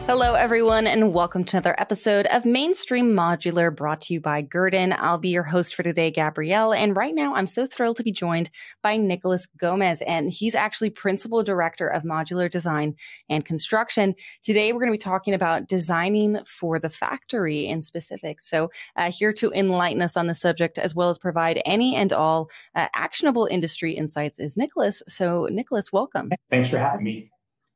Hello, everyone, and welcome to another episode of Mainstream Modular brought to you by Gurdon. I'll be your host for today, Gabrielle. And right now, I'm so thrilled to be joined by Nicholas Gomez, and he's actually Principal Director of Modular Design and Construction. Today, we're going to be talking about designing for the factory in specific. So here to enlighten us on the subject, as well as provide any and all actionable industry insights is Nicholas. So Nicholas, welcome. Thanks for having me.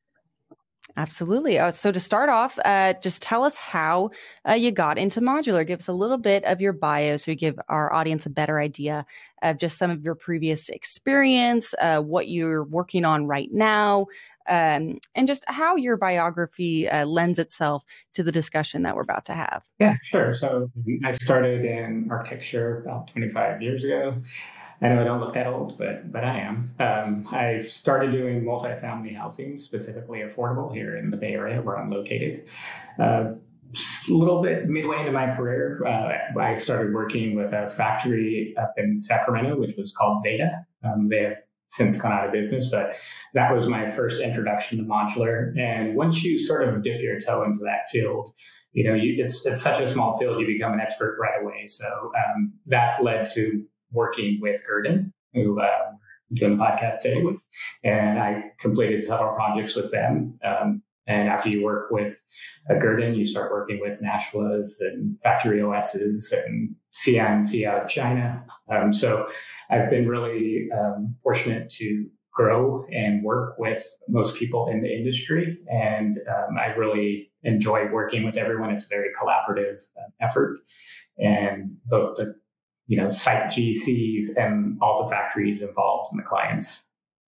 Absolutely. So to start off, just tell us how you got into modular. Give us a little bit of your bio so we give our audience a better idea of just some of your previous experience, what you're working on right now, and just how your biography lends itself to the discussion that we're about to have. Yeah, sure. So I started in architecture about 25 years ago. I know I don't look that old, but I am. I started doing multifamily housing, specifically affordable, here in the Bay Area where I'm located. A little bit midway into my career, I started working with a factory up in Sacramento, which was called Zeta. They have since gone out of business, but that was my first introduction to modular. And once you sort of dip your toe into that field, it's such a small field, you become an expert right away. So that led to working with Gurdon, who I'm doing the podcast today with, and I completed several projects with them. And after you work with Gurdon, you start working with Nashla's and Factory OS's and CIMC out of China. So I've been really fortunate to grow and work with most people in the industry. And I really enjoy working with everyone. It's a very collaborative effort. And both the site GCs and all the factories involved and the clients.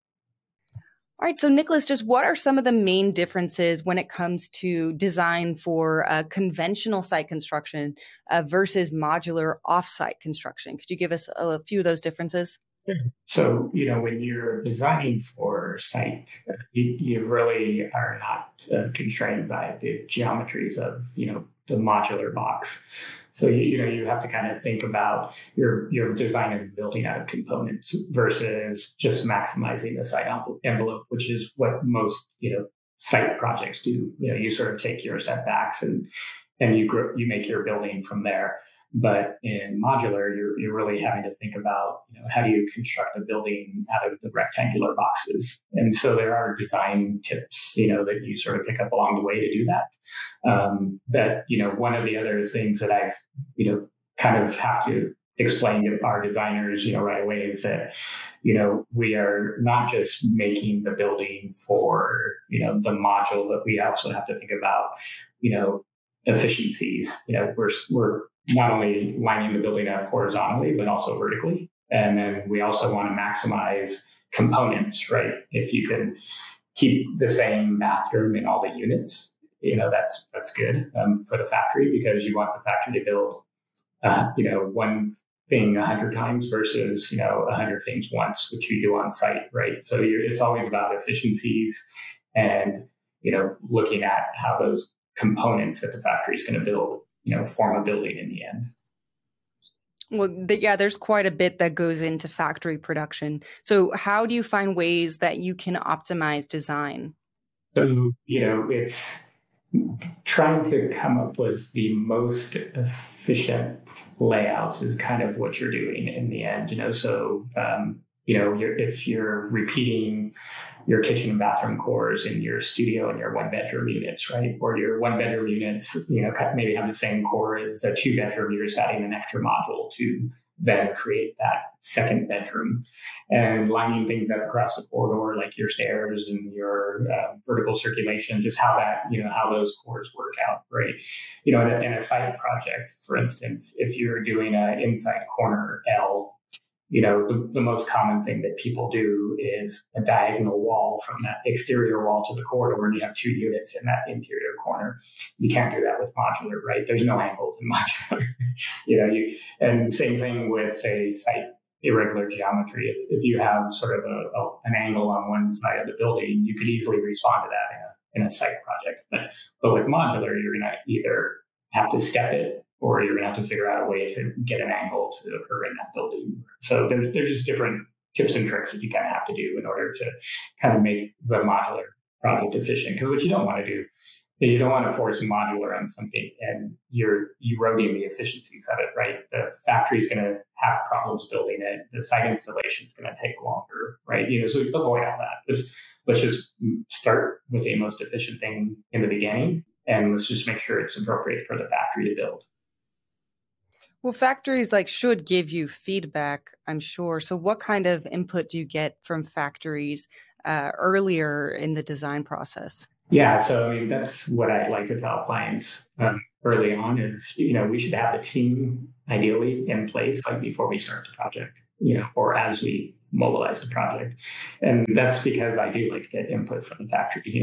All right. So, Nicholas, just what are some of the main differences when it comes to design for conventional site construction versus modular offsite construction? Could you give us a few of those differences? Sure. So, when you're designing for site, you really are not constrained by the geometries of, the modular box. So, you have to kind of think about your design and building out of components versus just maximizing the site envelope, which is what most, site projects do. You sort of take your setbacks and you make your building from there. But in modular, you're really having to think about, how do you construct a building out of the rectangular boxes? And so there are design tips, that you sort of pick up along the way to do that. One of the other things that I've, kind of have to explain to our designers, right away is that, we are not just making the building for, the module, but we also have to think about, efficiencies. We're not only lining the building up horizontally, but also vertically. And then we also want to maximize components, right? If you can keep the same bathroom in all the units, that's good for the factory, because you want the factory to build, one thing 100 times versus, 100 things once, which you do on site, right? So it's always about efficiencies and, looking at how those components that the factory is going to build, form a building in the end. Well, there's quite a bit that goes into factory production. So how do you find ways that you can optimize design? So, it's trying to come up with the most efficient layouts is kind of what you're doing in the end, So, if you're repeating your kitchen and bathroom cores in your studio and your one bedroom units, right? Or your one bedroom units, maybe have the same core as a two bedroom, you're just adding an extra module to then create that second bedroom, and lining things up across the corridor, like your stairs and your vertical circulation, just how those cores work out, right? In a site project, for instance, if you're doing an inside corner L, the most common thing that people do is a diagonal wall from that exterior wall to the corridor, and you have two units in that interior corner. You can't do that with modular, right? There's no angles in modular. And the same thing with, say, site irregular geometry. If you have sort of an angle on one side of the building, you could easily respond to that in a site project. But with modular, you're going to either have to step it, or you're going to have to figure out a way to get an angle to occur in that building. So there's just different tips and tricks that you kind of have to do in order to kind of make the modular project efficient. Because what you don't want to do is you don't want to force modular on something and you're eroding the efficiencies of it, right? The factory is going to have problems building it. The site installation is going to take longer, right? So avoid all that. Let's just start with the most efficient thing in the beginning, and let's just make sure it's appropriate for the factory to build. Well, factories should give you feedback, I'm sure. So what kind of input do you get from factories earlier in the design process? Yeah, so that's what I'd like to tell clients early on is, we should have the team ideally in place before we start the project, or as we mobilize the project. And that's because I do like to get input from the factory.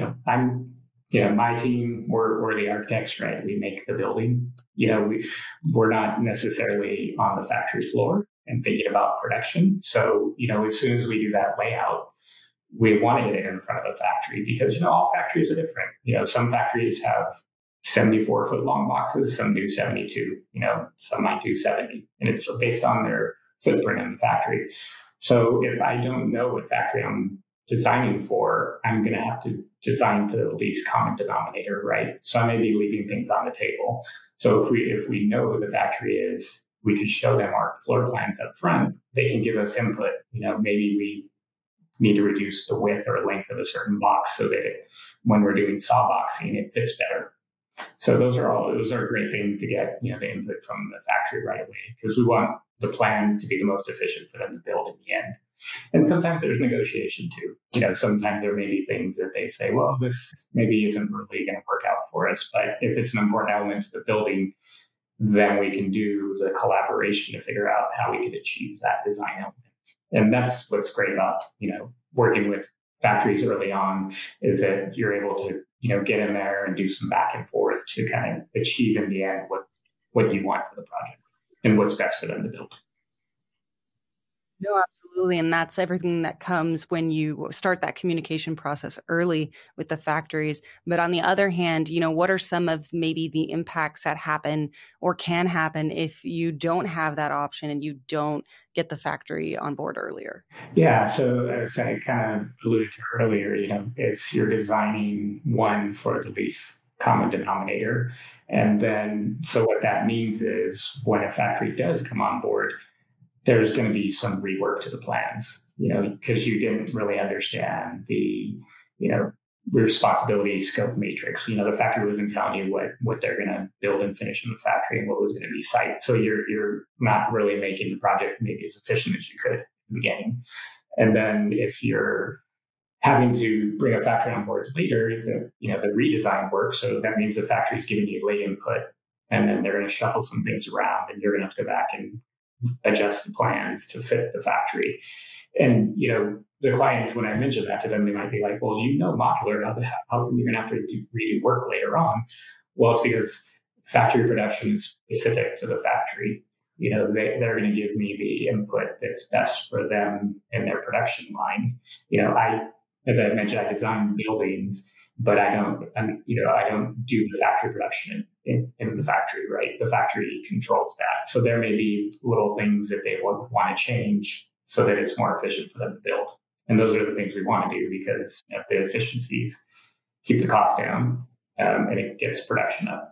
My team, we're the architects, right? We make the building. We're not necessarily on the factory floor and thinking about production. So, as soon as we do that layout, we want to get it in front of a factory because, all factories are different. Some factories have 74-foot long boxes, some do 72, some might do 70. And it's based on their footprint in the factory. So if I don't know what factory I'm designing for, I'm going to have to design to the least common denominator, right? So I may be leaving things on the table. So if we know who the factory is, we can show them our floor plans up front. They can give us input. Maybe we need to reduce the width or length of a certain box so that when we're doing saw boxing, it fits better. So those are great things to get, the input from the factory right away, because we want the plans to be the most efficient for them to build in the end. And sometimes there's negotiation too. Sometimes there may be things that they say, well, this maybe isn't really going to work out for us, but if it's an important element to the building, then we can do the collaboration to figure out how we could achieve that design element. And that's what's great about, working with factories early on, is that you're able to, get in there and do some back and forth to kind of achieve in the end what you want for the project and what's best for them to build. No, absolutely. And that's everything that comes when you start that communication process early with the factories. But on the other hand, what are some of maybe the impacts that happen or can happen if you don't have that option and you don't get the factory on board earlier? Yeah. So as I kind of alluded to earlier, if you're designing one for the least common denominator. And then, so what that means is when a factory does come on board, there's going to be some rework to the plans, because you didn't really understand the, responsibility scope matrix. The factory wasn't telling you what they're going to build and finish in the factory and what was going to be site. So you're not really making the project maybe as efficient as you could at the beginning. And then if you're having to bring a factory on board later, the redesign work. So that means the factory is giving you late input, and then they're going to shuffle some things around, and you're going to have to go back and adjust the plans to fit the factory. And, the clients, when I mention that to them, they might be like, well, modular, how come you're going to have to redo work later on? Well, it's because factory production is specific to the factory. They're going to give me the input that's best for them in their production line. As I mentioned, I design buildings, but I don't do the factory production in the factory, right? The factory controls that. So there may be little things that they would want to change so that it's more efficient for them to build. And those are the things we want to do, because the efficiencies keep the cost down, and it gets production up.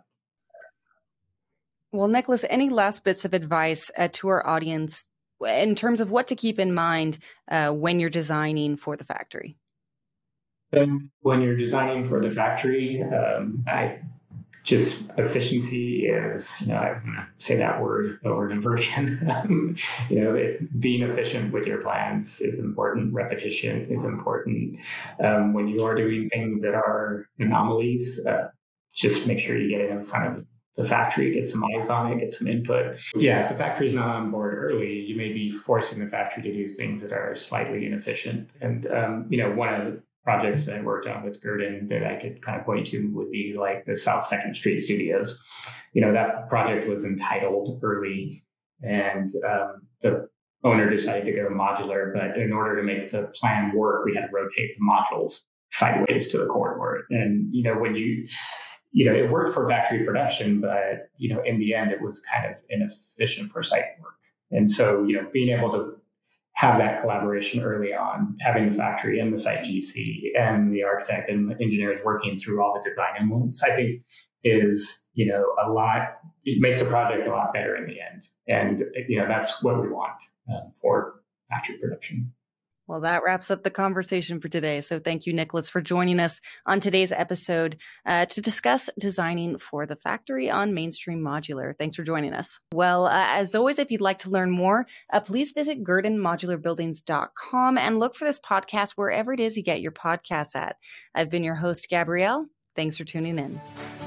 Well, Nicholas, any last bits of advice to our audience in terms of what to keep in mind when you're designing for the factory? So when you're designing for the factory, just efficiency is, I'm going to say that word over and over again. Being efficient with your plans is important. Repetition is important. When you are doing things that are anomalies, just make sure you get it in front of the factory, get some eyes on it, get some input. Yeah, if the factory is not on board early, you may be forcing the factory to do things that are slightly inefficient. And, one of the projects that I worked on with Gurdon that I could kind of point to would be like the South 2nd Street Studios. That project was entitled early, and the owner decided to go modular, but in order to make the plan work, we had to rotate the modules sideways to the corridor. And, it worked for factory production, but, in the end, it was kind of inefficient for site work. And so, being able to have that collaboration early on, having the factory and the site GC and the architect and the engineers working through all the design elements, I think is, a lot, it makes the project a lot better in the end. And, that's what we want for factory production. Well, that wraps up the conversation for today. So thank you, Nicholas, for joining us on today's episode to discuss designing for the factory on Mainstream Modular. Thanks for joining us. Well, as always, if you'd like to learn more, please visit GurdonModularBuildings.com and look for this podcast wherever it is you get your podcasts at. I've been your host, Gabrielle. Thanks for tuning in.